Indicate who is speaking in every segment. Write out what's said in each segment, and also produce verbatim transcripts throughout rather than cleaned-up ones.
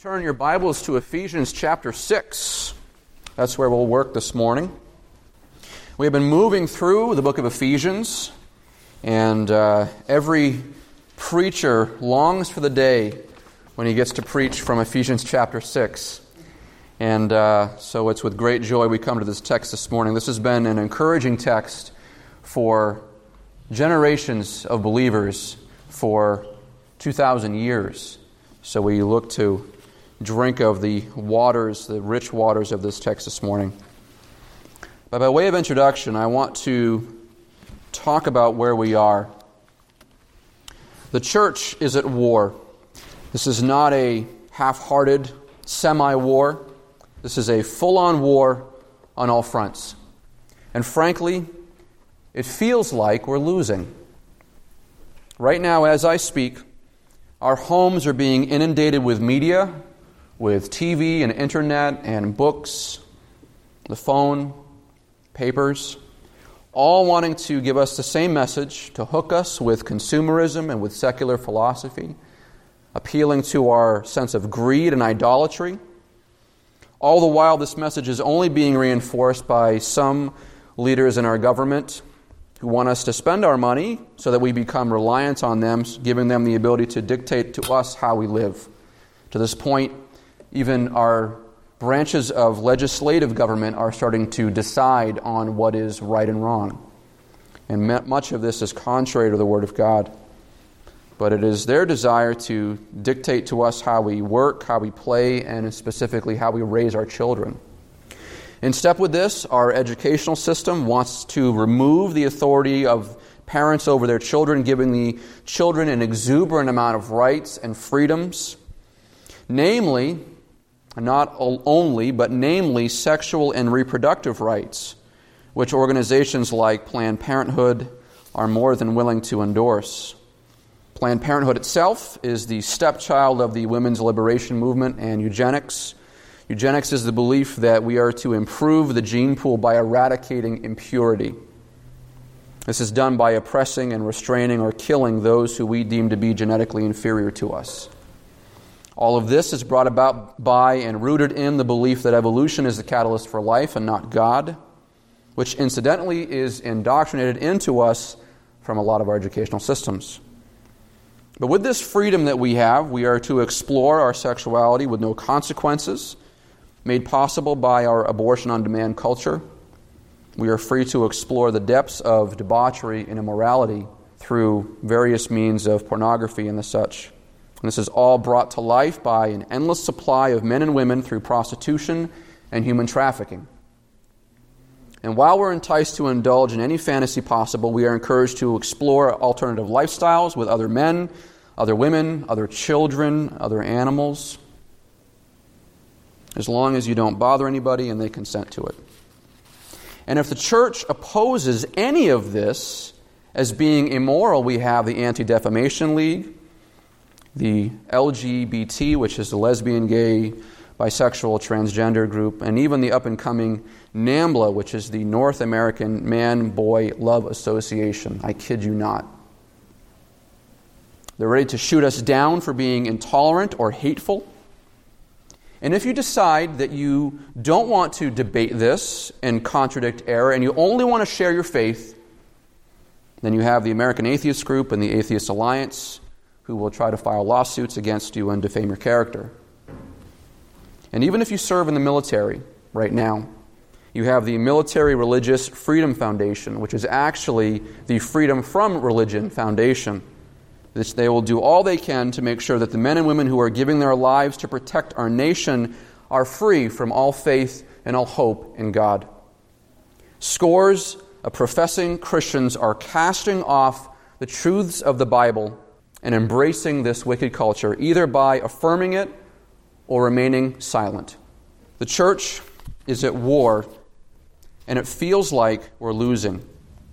Speaker 1: Turn your Bibles to Ephesians chapter six. That's where we'll work this morning. We have been moving through the book of Ephesians, and uh, every preacher longs for the day when he gets to preach from Ephesians chapter six. And uh, so it's with great joy we come to this text this morning. This has been an encouraging text for generations of believers for two thousand years. So we look to drink of the waters, the rich waters of this text this morning. But by way of introduction, I want to talk about where we are. The church is at war. This is not a half-hearted semi-war. This is a full-on war on all fronts. And frankly, it feels like we're losing. Right now, as I speak, our homes are being inundated with media, with T V and internet and books, the phone, papers, all wanting to give us the same message, to hook us with consumerism and with secular philosophy, appealing to our sense of greed and idolatry. All the while, this message is only being reinforced by some leaders in our government who want us to spend our money so that we become reliant on them, giving them the ability to dictate to us how we live. To this point, even our branches of legislative government are starting to decide on what is right and wrong. And much of this is contrary to the Word of God. But it is their desire to dictate to us how we work, how we play, and specifically how we raise our children. In step with this, our educational system wants to remove the authority of parents over their children, giving the children an exuberant amount of rights and freedoms, namely, not only, but namely sexual and reproductive rights, which organizations like Planned Parenthood are more than willing to endorse. Planned Parenthood itself is the stepchild of the women's liberation movement and eugenics. Eugenics is the belief that we are to improve the gene pool by eradicating impurity. This is done by oppressing and restraining or killing those who we deem to be genetically inferior to us. All of this is brought about by and rooted in the belief that evolution is the catalyst for life and not God, which incidentally is indoctrinated into us from a lot of our educational systems. But with this freedom that we have, we are to explore our sexuality with no consequences, made possible by our abortion-on-demand culture. We are free to explore the depths of debauchery and immorality through various means of pornography and the such. And this is all brought to life by an endless supply of men and women through prostitution and human trafficking. And while we're enticed to indulge in any fantasy possible, we are encouraged to explore alternative lifestyles with other men, other women, other children, other animals, as long as you don't bother anybody and they consent to it. And if the church opposes any of this as being immoral, we have the Anti-Defamation League, the L G B T, which is the lesbian, gay, bisexual, transgender group, and even the up-and-coming NAMBLA, which is the North American Man-Boy Love Association. I kid you not. They're ready to shoot us down for being intolerant or hateful. And if you decide that you don't want to debate this and contradict error, and you only want to share your faith, then you have the American Atheist Group and the Atheist Alliance, who will try to file lawsuits against you and defame your character. And even if you serve in the military right now, you have the Military Religious Freedom Foundation, which is actually the Freedom from Religion Foundation. This, they will do all they can to make sure that the men and women who are giving their lives to protect our nation are free from all faith and all hope in God. Scores of professing Christians are casting off the truths of the Bible and embracing this wicked culture, either by affirming it or remaining silent. The church is at war, and it feels like we're losing.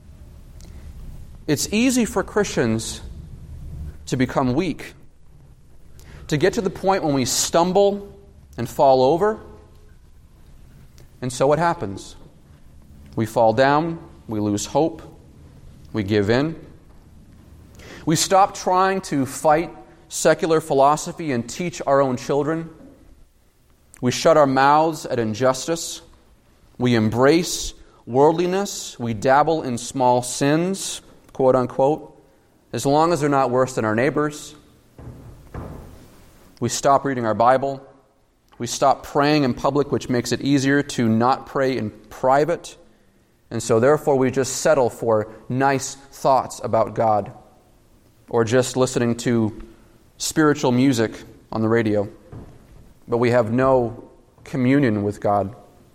Speaker 1: It's easy for Christians to become weak, to get to the point when we stumble and fall over. And so what happens? We fall down, we lose hope, we give in. We stop trying to fight secular philosophy and teach our own children We shut our mouths at injustice. We embrace worldliness. We dabble in small sins, quote unquote, as long as they're not worse than our neighbors. We stop reading our Bible. We stop praying in public, which makes it easier to not pray in private. And so therefore we just settle for nice thoughts about God, or just listening to spiritual music on the radio. But we have no communion with God.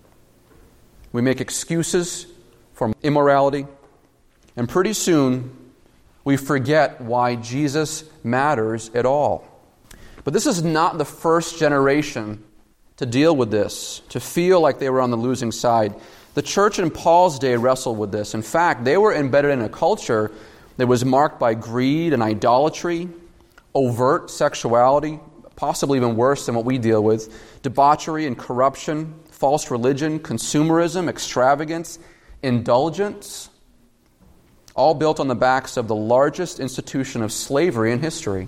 Speaker 1: We make excuses for immorality, and pretty soon we forget why Jesus matters at all. But this is not the first generation to deal with this, to feel like they were on the losing side. The church in Paul's day wrestled with this. In fact, they were embedded in a culture that was marked by greed and idolatry, overt sexuality, possibly even worse than what we deal with, debauchery and corruption, false religion, consumerism, extravagance, indulgence, all built on the backs of the largest institution of slavery in history.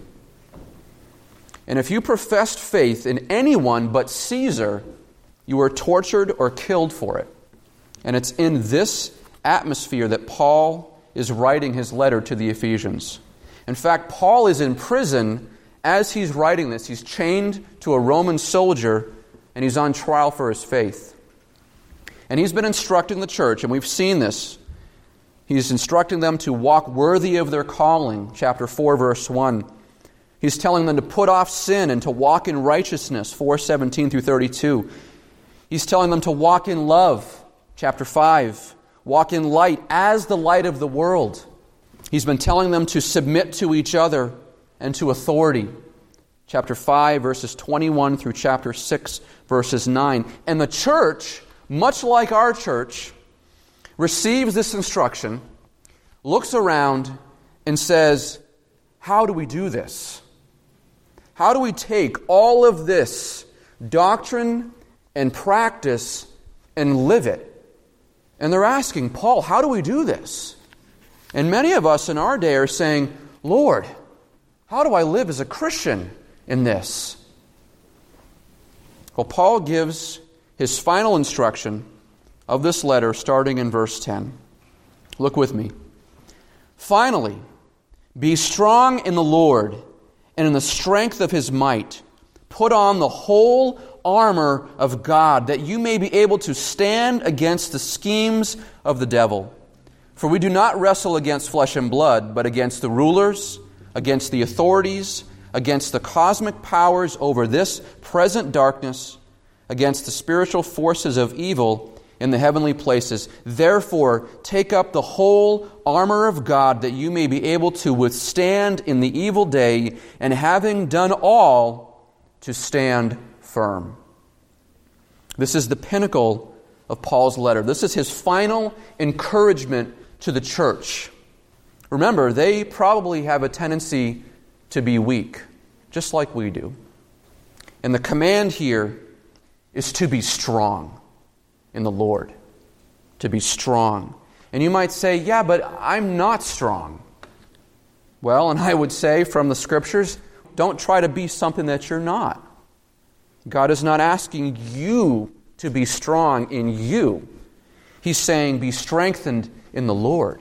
Speaker 1: And if you professed faith in anyone but Caesar, you were tortured or killed for it. And it's in this atmosphere that Paul is writing his letter to the Ephesians. In fact, Paul is in prison as he's writing this. He's chained to a Roman soldier, and he's on trial for his faith. And he's been instructing the church, and we've seen this. He's instructing them to walk worthy of their calling, chapter four, verse one. He's telling them to put off sin and to walk in righteousness, four seventeen through thirty-two. He's telling them to walk in love, chapter five. Walk in light as the light of the world. He's been telling them to submit to each other and to authority, chapter five, verses twenty-one through chapter six, verses nine. And the church, much like our church, receives this instruction, looks around, and says, how do we do this? How do we take all of this doctrine and practice and live it? And they're asking, Paul, how do we do this? And many of us in our day are saying, Lord, how do I live as a Christian in this? Well, Paul gives his final instruction of this letter starting in verse ten. Look with me. Finally, be strong in the Lord and in the strength of His might. Put on the whole armor of God, that you may be able to stand against the schemes of the devil. For we do not wrestle against flesh and blood, but against the rulers, against the authorities, against the cosmic powers over this present darkness, against the spiritual forces of evil in the heavenly places. Therefore, take up the whole armor of God, that you may be able to withstand in the evil day, and having done all, to stand firm. This is the pinnacle of Paul's letter. This is his final encouragement to the church. Remember, they probably have a tendency to be weak, just like we do. And the command here is to be strong in the Lord. To be strong. And you might say, yeah, but I'm not strong. Well, and I would say from the Scriptures, don't try to be something that you're not. God is not asking you to be strong in you. He's saying, be strengthened in the Lord.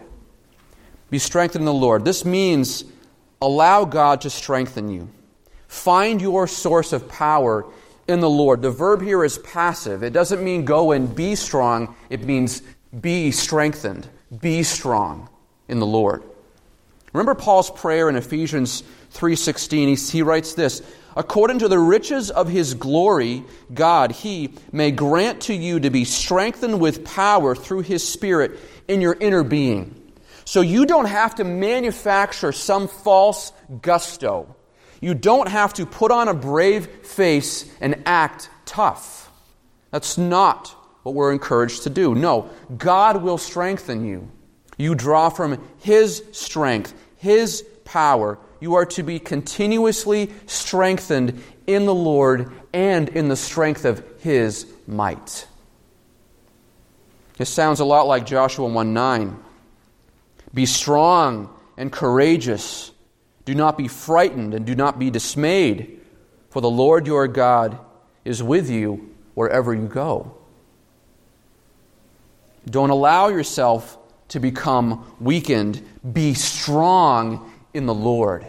Speaker 1: Be strengthened in the Lord. This means allow God to strengthen you. Find your source of power in the Lord. The verb here is passive. It doesn't mean go and be strong. It means be strengthened. Be strong in the Lord. Remember Paul's prayer in Ephesians three sixteen. He, he writes this, according to the riches of His glory, God, He may grant to you to be strengthened with power through His Spirit in your inner being. So you don't have to manufacture some false gusto. You don't have to put on a brave face and act tough. That's not what we're encouraged to do. No, God will strengthen you. You draw from His strength, His power. You are to be continuously strengthened in the Lord and in the strength of His might. This sounds a lot like Joshua one nine. Be strong and courageous. Do not be frightened and do not be dismayed. For the Lord your God is with you wherever you go. Don't allow yourself to become weakened. Be strong in the Lord.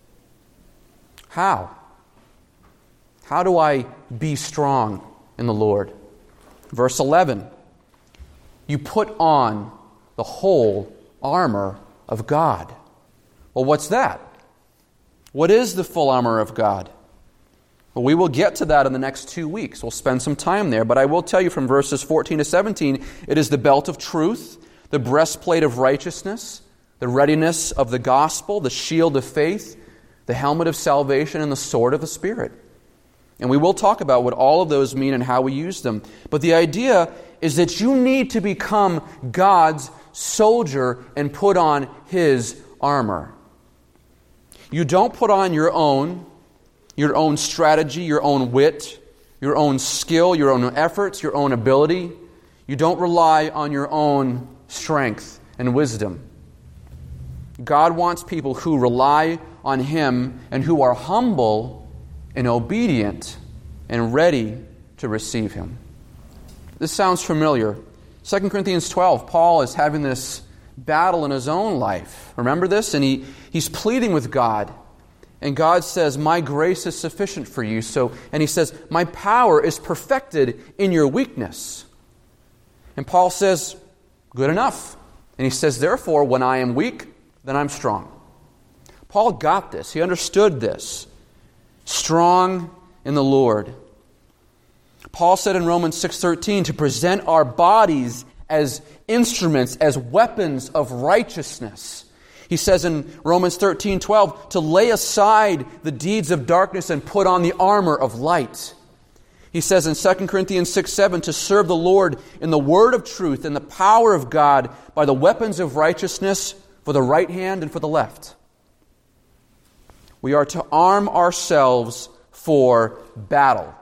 Speaker 1: How? How do I be strong in the Lord? Verse eleven. You put on the whole armor of God. Well, what's that? What is the full armor of God? Well, we will get to that in the next two weeks. We'll spend some time there. But I will tell you from verses fourteen to seventeen, it is the belt of truth, the breastplate of righteousness, the readiness of the gospel, the shield of faith, the helmet of salvation, and the sword of the Spirit. And we will talk about what all of those mean and how we use them. But the idea is that you need to become God's soldier and put on His armor. You don't put on your own, your own strategy, your own wit, your own skill, your own efforts, your own ability. You don't rely on your own strength and wisdom. God wants people who rely on Him and who are humble and obedient and ready to receive Him. This sounds familiar. Second Corinthians twelve, Paul is having this battle in his own life. Remember this? And he, he's pleading with God. And God says, my grace is sufficient for you. So, and he says, my power is perfected in your weakness. And Paul says, good enough. And he says, therefore, when I am weak, then I'm strong. Paul got this. He understood this. Strong in the Lord. Paul said in Romans six thirteen to present our bodies as instruments, as weapons of righteousness. He says in Romans thirteen twelve to lay aside the deeds of darkness and put on the armor of light. He says in Second Corinthians six seven to serve the Lord in the word of truth and the power of God by the weapons of righteousness for the right hand and for the left. We are to arm ourselves for battle.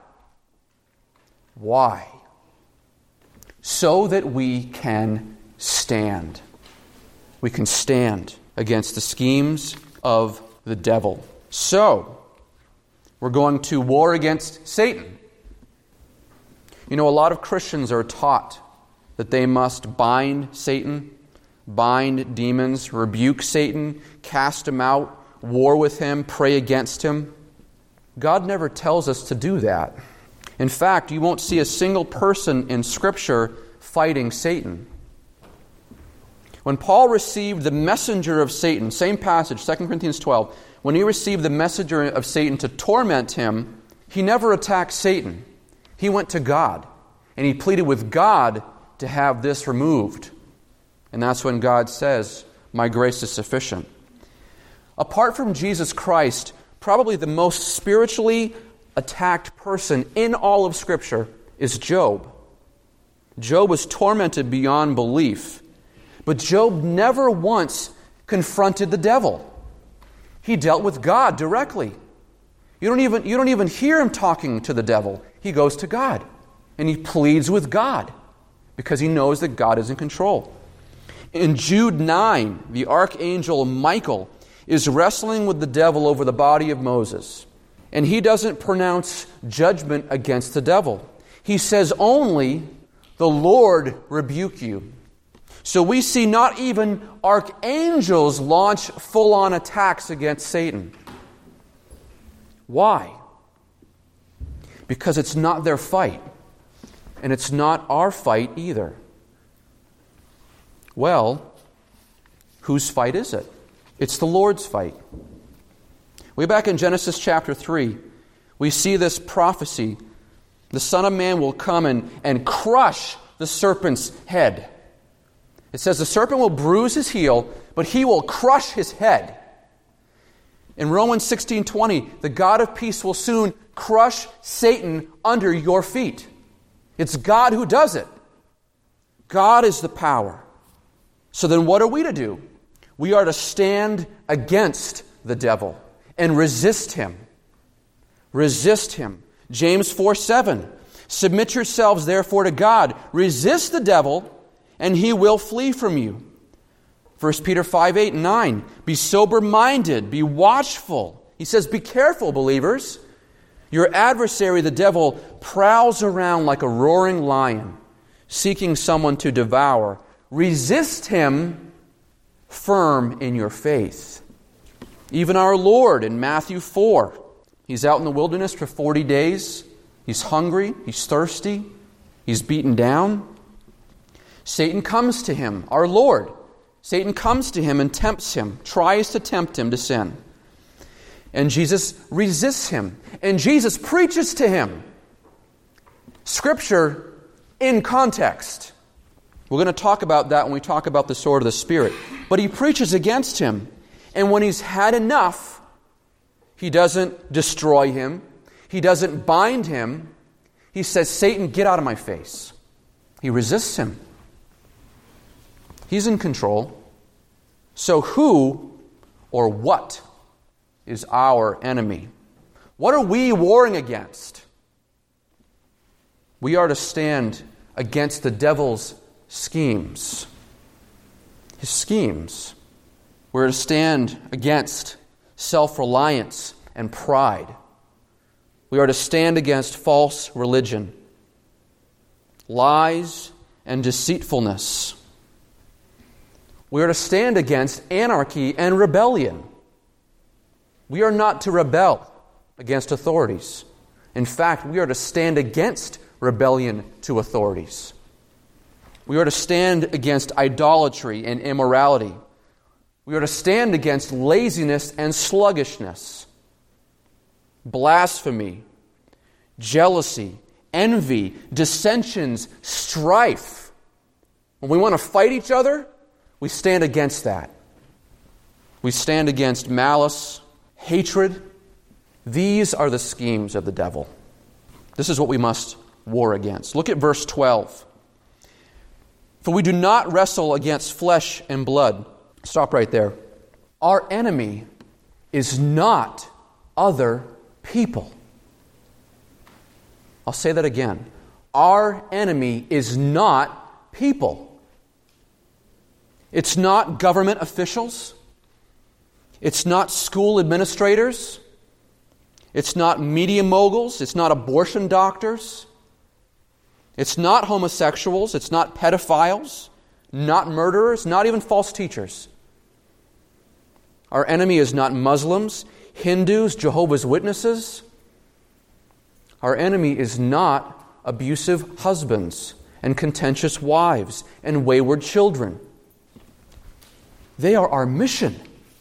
Speaker 1: Why? So that we can stand. We can stand against the schemes of the devil. So, we're going to war against Satan. You know, a lot of Christians are taught that they must bind Satan, bind demons, rebuke Satan, cast him out, war with him, pray against him. God never tells us to do that. In fact, you won't see a single person in Scripture fighting Satan. When Paul received the messenger of Satan, same passage, Second Corinthians twelve, when he received the messenger of Satan to torment him, he never attacked Satan. He went to God, and he pleaded with God to have this removed. And that's when God says, my grace is sufficient. Apart from Jesus Christ, probably the most spiritually attacked person in all of Scripture is Job. Job was tormented beyond belief. But Job never once confronted the devil. He dealt with God directly. You don't even, you don't even hear him talking to the devil. He goes to God. And he pleads with God because he knows that God is in control. In Jude nine, the archangel Michael is wrestling with the devil over the body of Moses. And he doesn't pronounce judgment against the devil. He says only, the Lord rebuke you. So we see not even archangels launch full-on attacks against Satan. Why? Because it's not their fight. And it's not our fight either. Well, whose fight is it? It's the Lord's fight. Way back in Genesis chapter three, we see this prophecy. The Son of Man will come and, and crush the serpent's head. It says the serpent will bruise his heel, but he will crush his head. In Romans sixteen twenty, the God of peace will soon crush Satan under your feet. It's God who does it. God is the power. So then what are we to do? We are to stand against the devil and resist him. Resist him. James four seven. Submit yourselves therefore to God. Resist the devil, and he will flee from you. First Peter five eight and nine. Be sober-minded. Be watchful. He says, be careful, believers. Your adversary, the devil, prowls around like a roaring lion, seeking someone to devour. Resist him firm in your faith. Even our Lord in Matthew four, he's out in the wilderness for forty days. He's hungry, he's thirsty, he's beaten down. Satan comes to him, our Lord. Satan comes to him and tempts him, tries to tempt him to sin. And Jesus resists him. And Jesus preaches to him. Scripture in context. We're going to talk about that when we talk about the sword of the Spirit. But he preaches against him. And when he's had enough, he doesn't destroy him. He doesn't bind him. He says, Satan, get out of my face. He resists him. He's in control. So who or what is our enemy? What are we warring against? We are to stand against the devil's schemes. His schemes. We're to stand against self-reliance and pride. We are to stand against false religion, lies, and deceitfulness. We are to stand against anarchy and rebellion. We are not to rebel against authorities. In fact, we are to stand against rebellion to authorities. We are to stand against idolatry and immorality. We are to stand against laziness and sluggishness, blasphemy, jealousy, envy, dissensions, strife. When we want to fight each other, we stand against that. We stand against malice, hatred. These are the schemes of the devil. This is what we must war against. Look at verse twelve. For we do not wrestle against flesh and blood. Stop right there. Our enemy is not other people. I'll say that again. Our enemy is not people. It's not government officials. It's not school administrators. It's not media moguls. It's not abortion doctors. It's not homosexuals. It's not pedophiles. Not murderers. Not even false teachers. Our enemy is not Muslims, Hindus, Jehovah's Witnesses. Our enemy is not abusive husbands and contentious wives and wayward children. They are our mission.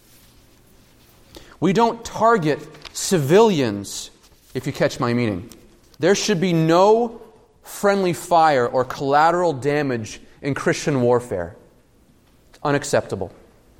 Speaker 1: We don't target civilians, if you catch my meaning. There should be no friendly fire or collateral damage in Christian warfare. It's unacceptable.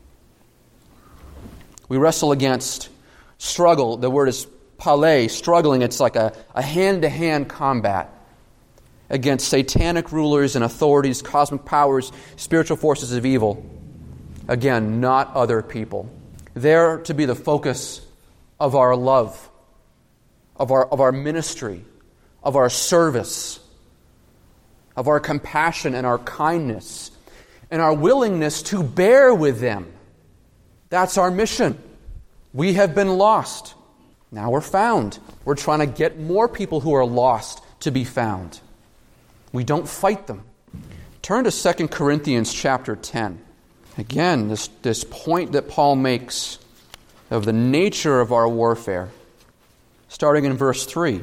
Speaker 1: We wrestle against struggle. The word is palais, struggling. It's like a, a hand-to-hand combat against satanic rulers and authorities, cosmic powers, spiritual forces of evil. Again, not other people. They're to be the focus of our love, of our, of our ministry, of our service, of our compassion and our kindness, and our willingness to bear with them. That's our mission. We have been lost. Now we're found. We're trying to get more people who are lost to be found. We don't fight them. Turn to Second Corinthians chapter ten. Again, this, this point that Paul makes of the nature of our warfare, starting in verse three.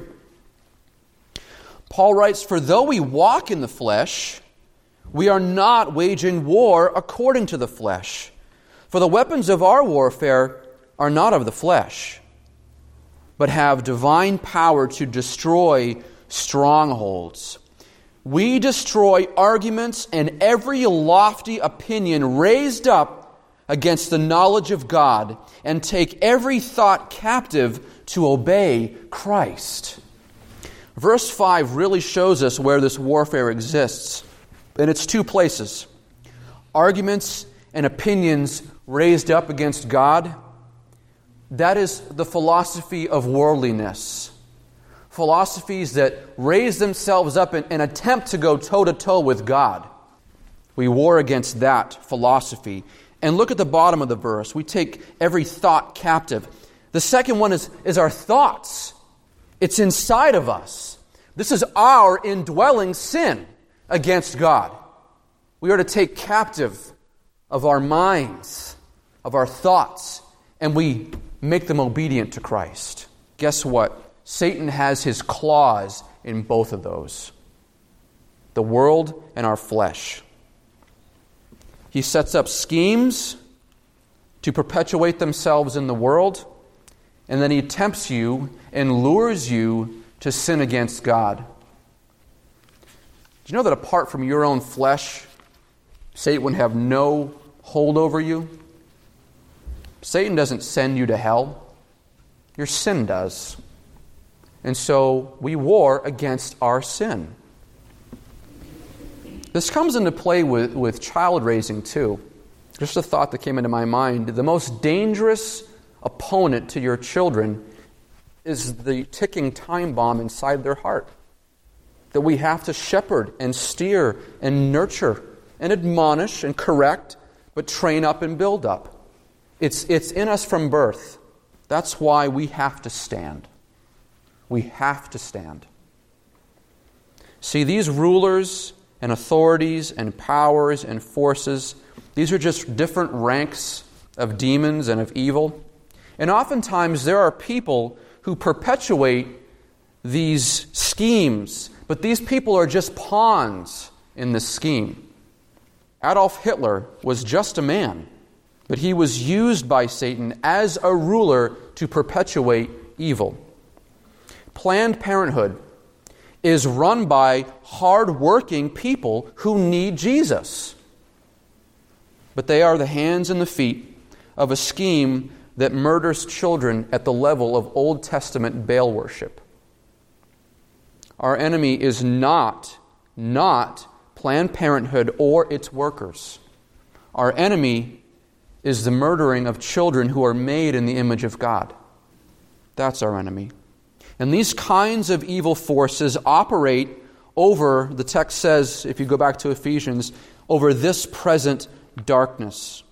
Speaker 1: Paul writes, "For though we walk in the flesh, we are not waging war according to the flesh. For the weapons of our warfare are not of the flesh, but have divine power to destroy strongholds. We destroy arguments and every lofty opinion raised up against the knowledge of God, and take every thought captive to obey Christ." Verse five really shows us where this warfare exists. And it's two places. Arguments and opinions raised up against God. That is the philosophy of worldliness. Philosophies that raise themselves up and, and attempt to go toe-to-toe with God. We war against that philosophy. And look at the bottom of the verse. We take every thought captive. The second one is, is our thoughts. It's inside of us. This is our indwelling sin against God. We are to take captive of our minds, of our thoughts, and we make them obedient to Christ. Guess what? Satan has his claws in both of those. The world and our flesh. He sets up schemes to perpetuate themselves in the world, and then he tempts you and lures you to sin against God. Do you know that apart from your own flesh, Satan would have no hold over you? Satan doesn't send you to hell. Your sin does. And so we war against our sin. This comes into play with, with child raising too. Just a thought that came into my mind. The most dangerous opponent to your children is the ticking time bomb inside their heart that we have to shepherd and steer and nurture and admonish and correct, but train up and build up. It's, it's in us from birth. That's why we have to stand. We have to stand. See, these rulers and authorities and powers and forces, these are just different ranks of demons and of evil. And oftentimes there are people who perpetuate these schemes, but these people are just pawns in this scheme. Adolf Hitler was just a man, but he was used by Satan as a ruler to perpetuate evil. Planned Parenthood is run by hard-working people who need Jesus. But they are the hands and the feet of a scheme that murders children at the level of Old Testament Baal worship. Our enemy is not, not Planned Parenthood or its workers. Our enemy is the murdering of children who are made in the image of God. That's our enemy. And these kinds of evil forces operate over, the text says, if you go back to Ephesians, over this present darkness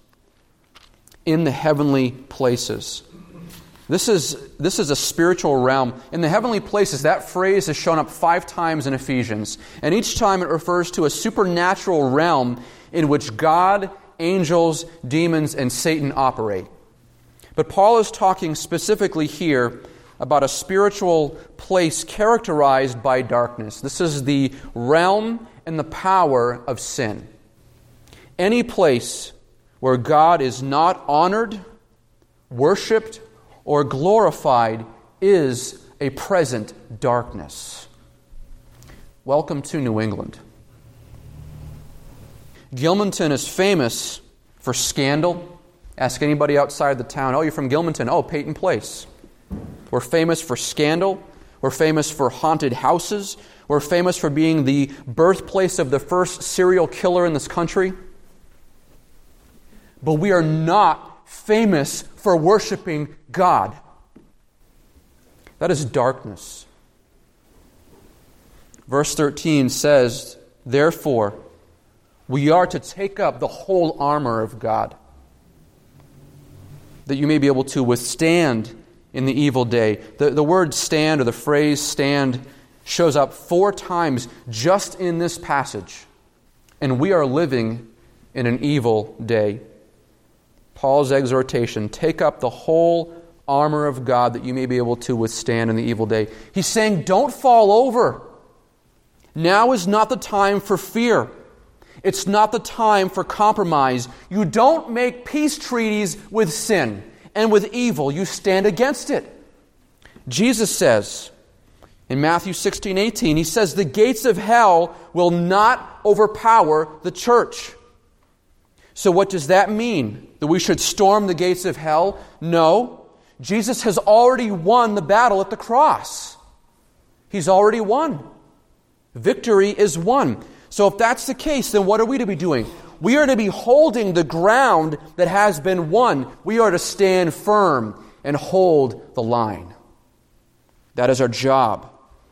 Speaker 1: in the heavenly places. This is, this is a spiritual realm. In the heavenly places, that phrase has shown up five times in Ephesians. And each time it refers to a supernatural realm in which God, angels, demons, and Satan operate. But Paul is talking specifically here about a spiritual place characterized by darkness. This is the realm and the power of sin. Any place where God is not honored, worshipped, or glorified is a present darkness. Welcome to New England. Gilmanton is famous for scandal. Ask anybody outside the town, oh, you're from Gilmanton? Oh, Peyton Place. We're famous for scandal. We're famous for haunted houses. We're famous for being the birthplace of the first serial killer in this country. But we are not famous for worshiping God. That is darkness. Verse thirteen says, therefore, we are to take up the whole armor of God, that you may be able to withstand in the evil day. The, the word stand, or the phrase stand, shows up four times just in this passage. And we are living in an evil day. Paul's exhortation, take up the whole armor of God that you may be able to withstand in the evil day. He's saying, don't fall over. Now is not the time for fear. It's not the time for compromise. You don't make peace treaties with sin and with evil. You stand against it. Jesus says in Matthew sixteen eighteen, he says, the gates of hell will not overpower the church. So what does that mean? That we should storm the gates of hell? No. Jesus has already won the battle at the cross. He's already won. Victory is won. So if that's the case, then what are we to be doing? We are to be holding the ground that has been won. We are to stand firm and hold the line. That is our job.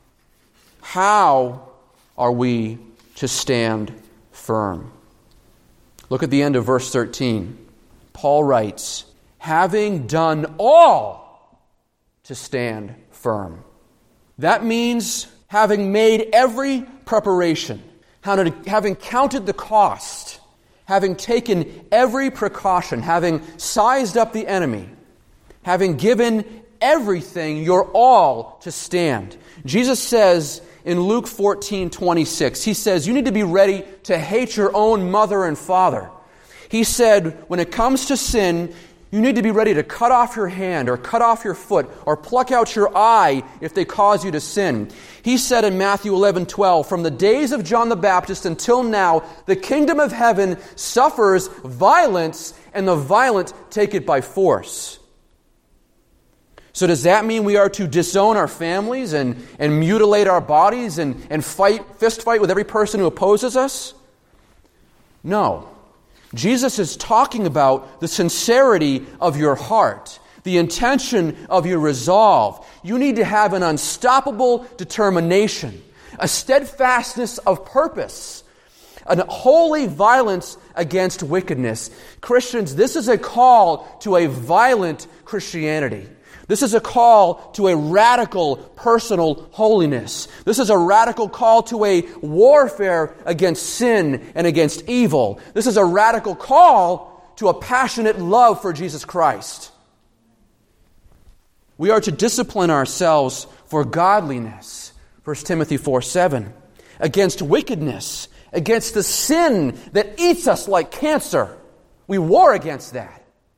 Speaker 1: How are we to stand firm? Look at the end of verse thirteen. Paul writes, having done all to stand firm. That means having made every preparation, having counted the cost, having taken every precaution, having sized up the enemy, having given everything, your all, to stand. Jesus says in Luke fourteen twenty-six, He says, you need to be ready to hate your own mother and father. He said, when it comes to sin, you need to be ready to cut off your hand or cut off your foot or pluck out your eye if they cause you to sin. He said in Matthew eleven twelve, from the days of John the Baptist until now, the kingdom of heaven suffers violence, and the violent take it by force. So does that mean we are to disown our families and, and mutilate our bodies and, and fight, fist fight with every person who opposes us? No. Jesus is talking about the sincerity of your heart, the intention of your resolve. You need to have an unstoppable determination, a steadfastness of purpose, a holy violence against wickedness. Christians, this is a call to a violent Christianity. This is a call to a radical personal holiness. This is a radical call to a warfare against sin and against evil. This is a radical call to a passionate love for Jesus Christ. We are to discipline ourselves for godliness, First Timothy four seven, against wickedness, against the sin that eats us like cancer. We war against that.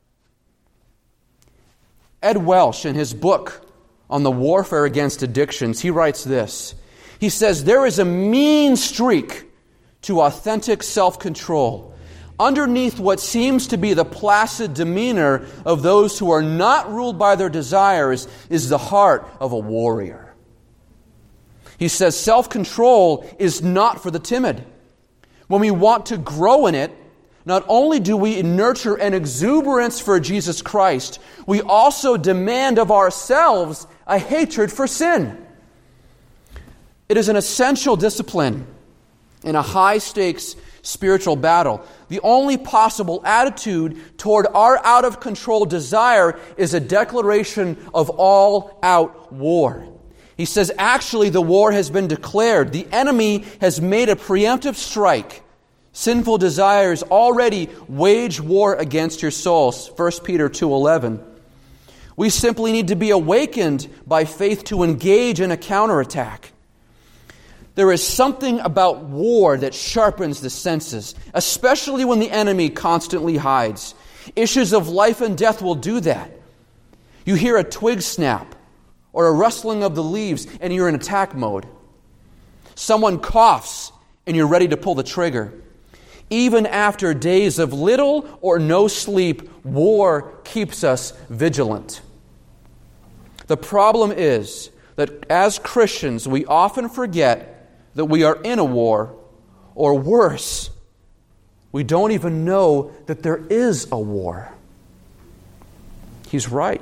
Speaker 1: Ed Welch, in his book on the warfare against addictions, he writes this. He says, there is a mean streak to authentic self-control. Underneath what seems to be the placid demeanor of those who are not ruled by their desires is the heart of a warrior. He says, self-control is not for the timid. When we want to grow in it, not only do we nurture an exuberance for Jesus Christ, we also demand of ourselves a hatred for sin. It is an essential discipline in a high-stakes spiritual battle. The only possible attitude toward our out-of-control desire is a declaration of all-out war. He says, actually, the war has been declared. The enemy has made a preemptive strike. Sinful desires already wage war against your souls. First Peter two eleven. We simply need to be awakened by faith to engage in a counterattack. There is something about war that sharpens the senses, especially when the enemy constantly hides. Issues of life and death will do that. You hear a twig snap or a rustling of the leaves and you're in attack mode. Someone coughs and you're ready to pull the trigger. Even after days of little or no sleep, war keeps us vigilant. The problem is that as Christians, we often forget that we are in a war, or worse, we don't even know that there is a war. He's right.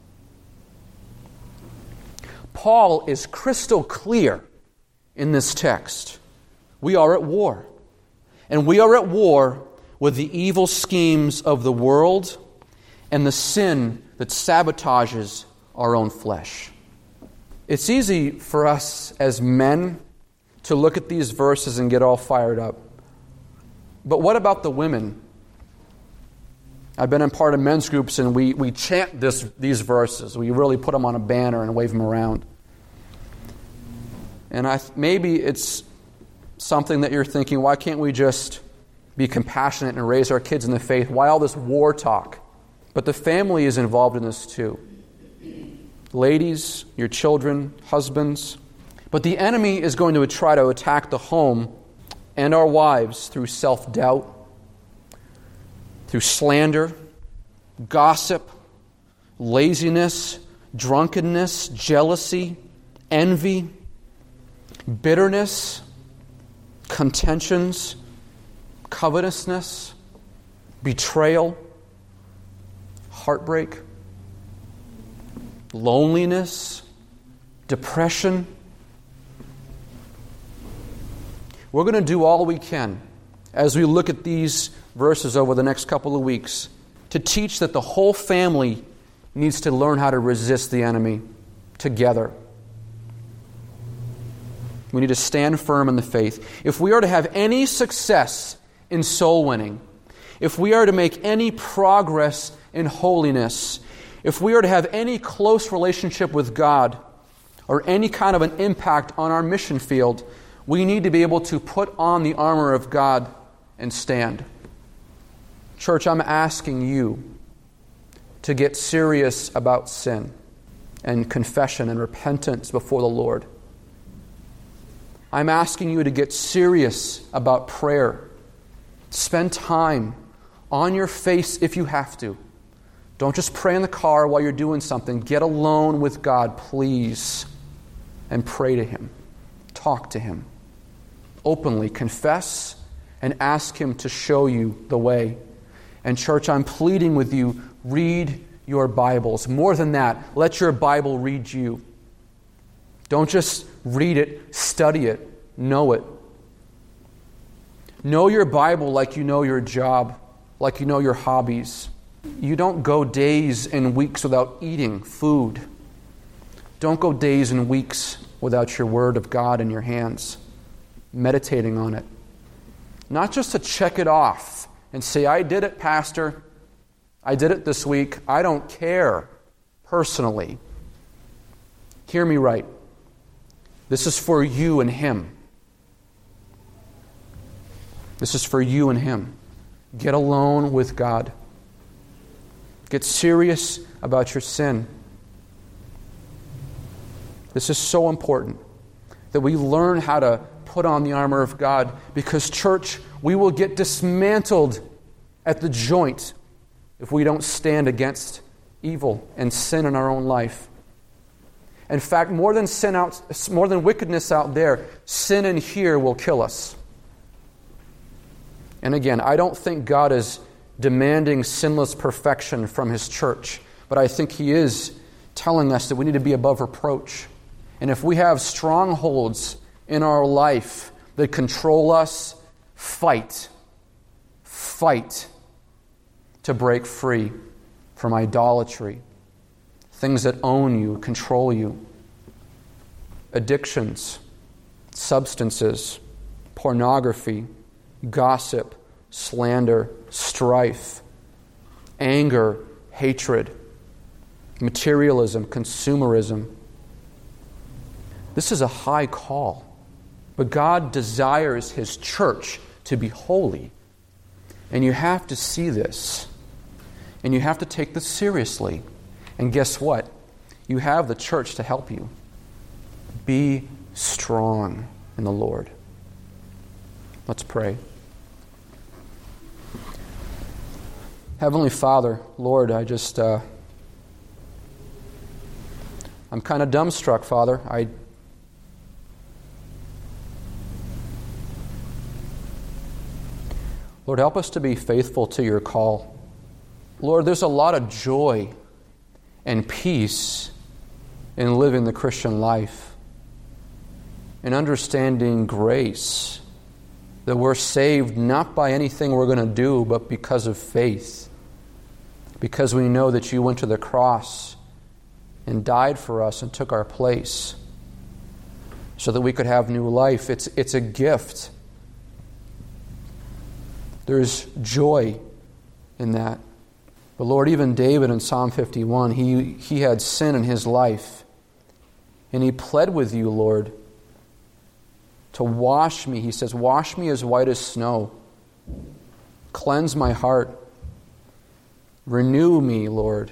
Speaker 1: Paul is crystal clear in this text. We are at war. And we are at war with the evil schemes of the world and the sin that sabotages our own flesh. It's easy for us as men to look at these verses and get all fired up. But what about the women? I've been in part of men's groups and we, we chant this, these verses. We really put them on a banner and wave them around. And I maybe it's something that you're thinking, why can't we just be compassionate and raise our kids in the faith? Why all this war talk? But the family is involved in this too. Ladies, your children, husbands. But the enemy is going to try to attack the home and our wives through self-doubt, through slander, gossip, laziness, drunkenness, jealousy, envy, bitterness, contentions, covetousness, betrayal, heartbreak, loneliness, depression. We're going to do all we can as we look at these verses over the next couple of weeks to teach that the whole family needs to learn how to resist the enemy together. We need to stand firm in the faith. If we are to have any success in soul winning, if we are to make any progress in holiness, if we are to have any close relationship with God or any kind of an impact on our mission field, we need to be able to put on the armor of God and stand. Church, I'm asking you to get serious about sin and confession and repentance before the Lord. I'm asking you to get serious about prayer. Spend time on your face if you have to. Don't just pray in the car while you're doing something. Get alone with God, please, and pray to Him. Talk to Him. Openly confess and ask Him to show you the way. And church, I'm pleading with you, read your Bibles. More than that, let your Bible read you. Don't just read it, study it, know it. Know your Bible like you know your job, like you know your hobbies. You don't go days and weeks without eating food. Don't go days and weeks without your Word of God in your hands, meditating on it. Not just to check it off and say, I did it, Pastor. I did it this week. I don't care personally. Hear me right. This is for you and Him. This is for you and Him. Get alone with God. Get serious about your sin. This is so important that we learn how to put on the armor of God, because, church, we will get dismantled at the joint if we don't stand against evil and sin in our own life. In fact, more than sin out, more than wickedness out there, sin in here will kill us. And again, I don't think God is demanding sinless perfection from His church, but I think He is telling us that we need to be above reproach. And if we have strongholds in our life that control us, fight. Fight to break free from idolatry, things that own you, control you, addictions, substances, pornography, gossip, slander, strife, anger, hatred, materialism, consumerism. This is a high call. But God desires His church to be holy. And you have to see this. And you have to take this seriously. And guess what? You have the church to help you. Be strong in the Lord. Let's pray. Heavenly Father, Lord, I just, uh, I'm kind of dumbstruck, Father. I Lord, help us to be faithful to your call. Lord, there's a lot of joy and peace in living the Christian life, in understanding grace, that we're saved not by anything we're going to do, but because of faith, because we know that you went to the cross and died for us and took our place so that we could have new life. It's, it's a gift. There's joy in that. But Lord, even David in Psalm fifty-one, he, he had sin in his life. And he pled with you, Lord, to wash me. He says, wash me as white as snow. Cleanse my heart. Renew me, Lord.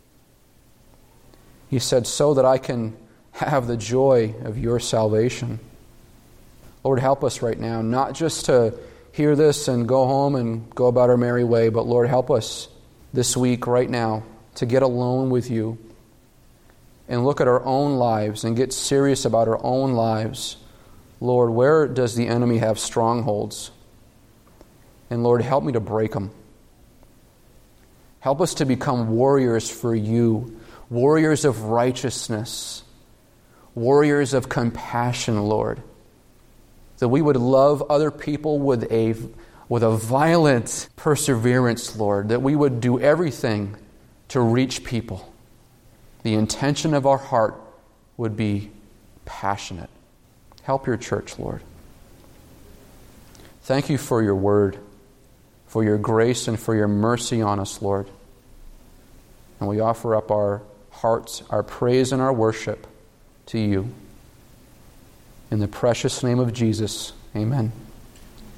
Speaker 1: He said, so that I can have the joy of your salvation. Lord, help us right now, not just to hear this and go home and go about our merry way, but Lord, help us this week, right now, to get alone with you and look at our own lives and get serious about our own lives. Lord, where does the enemy have strongholds? And Lord, help me to break them. Help us to become warriors for you, warriors of righteousness, warriors of compassion, Lord. That we would love other people with a, with a violent perseverance, Lord. That we would do everything to reach people. The intention of our heart would be passionate. Help your church, Lord. Thank you for your word, for your grace and for your mercy on us, Lord. And we offer up our hearts, our praise and our worship to you. In the precious name of Jesus, amen.